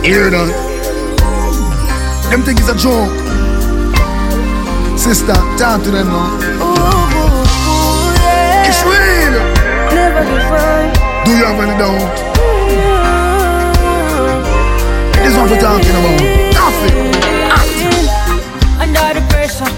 Hear that? Them think it's a joke. Sister, talk to them now. Yeah. It's real. Never define. Do you have any doubt? This is what we're talking about. Nothing. Under the pressure,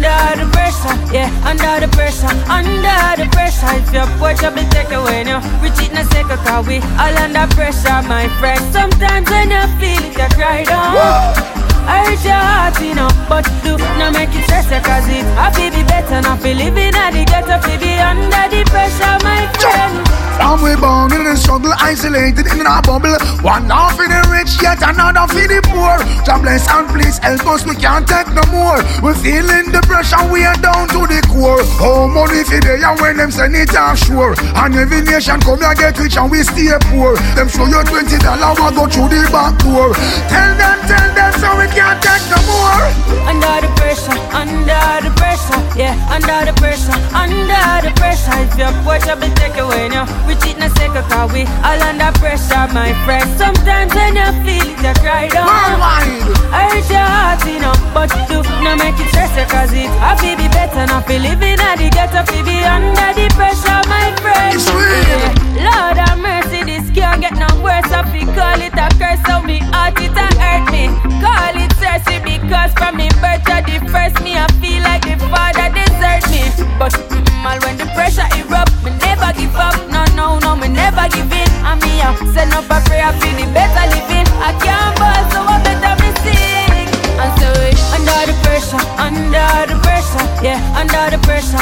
yeah, under the pressure. If your porch up, it take away now. We cheat in a second, cause we all under pressure, my friend. Sometimes when you feel it, you cry down. I hurt your heart, you know, but do not make it stress you, cause it happy be better, not feel living at the ghetto, feel be under the pressure, my friend. And we born in the struggle, isolated in a bubble. One half for the rich, yet another for the poor. God bless and please help us, we can't take no more. We feeling the pressure, we are down to the core. Oh, money for day and when them send it offshore. And every nation come here get rich and we stay poor. Them show you $20, we go through the back door. Tell them so we can't take no more. Under the pressure, yeah, under the pressure. If your porch up, it take away now. We cheat in a second, cause we all under pressure, my friend. Sometimes when you feel it, you cry down. I hurt your heart, you know, but do not make it stress you, cause it happy be better, not feel living at the ghetto, feel be under the pressure, my friend. It's real. Lord have mercy, this can't get no worse. I feel call it a curse, so me heart it a hurt me. Call it thirsty because from me birth to the first me, I feel like the father desert me. But all when the pressure erupt, me never give up. No, me never give in. And me up, send up a prayer for the better living. I can't ball, so I better me sing. And so under the pressure, yeah, under the pressure.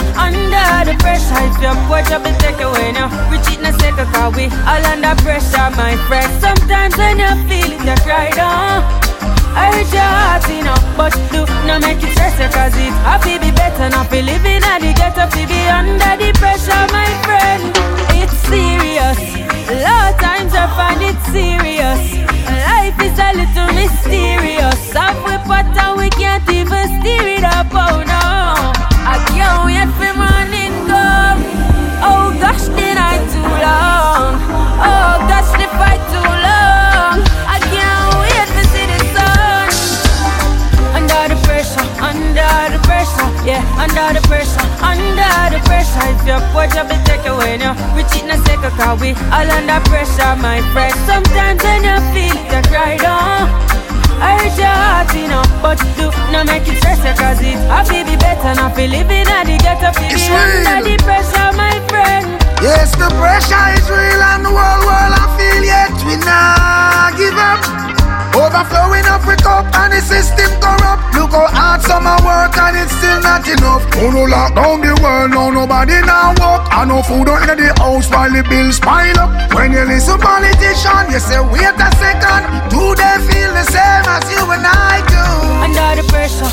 If your porch up, it take away now. We cheat in a second, cause we all under pressure, my friend. Sometimes when you feel it, you cry down. I hurt your heart, you know, but do not make it stress you, cause it happy be better, not be living at the ghetto, be under the pressure, my friend. It's serious, a lot of times I find it serious. Life is a little mysterious. Have we pot and we can't even steer it up, oh no. I can't wait for morning come. Oh gosh, the night too long. Oh gosh, the fight too long. I can't wait to see the sun. Under the pressure, yeah, under the pressure. If your porch up, it take away now. We cheat in a second, cause we all under pressure, my friend. Sometimes when you feel it, you cry down. I hurt your heart, you know, but do not make it stress you, cause it happy be better, not feel living at the ghetto, feel be under the pressure, my friend. Yes, the pressure is real and the whole world I feel, yet we not give up. Overflowing up with cup and the system corrupt. Look how hard summer work and it's still not enough. Oh no, lock down the world, no nobody now walk. And no food out in the house while the bills pile up. When you listen politician, you say wait a second. Do they feel the same as you and I do? Under the pressure,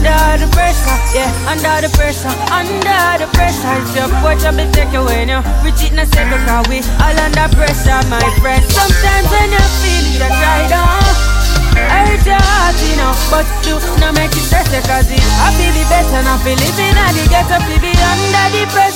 yeah, under the pressure. If your porch up, it take away now. We cheat in a second, cause we all under pressure, my friend. Sometimes when you feel it, you cry down. I hurt your heart, you know, but do not make it stress you, cause it happy be better, not be living at the ghetto, be under the pressure.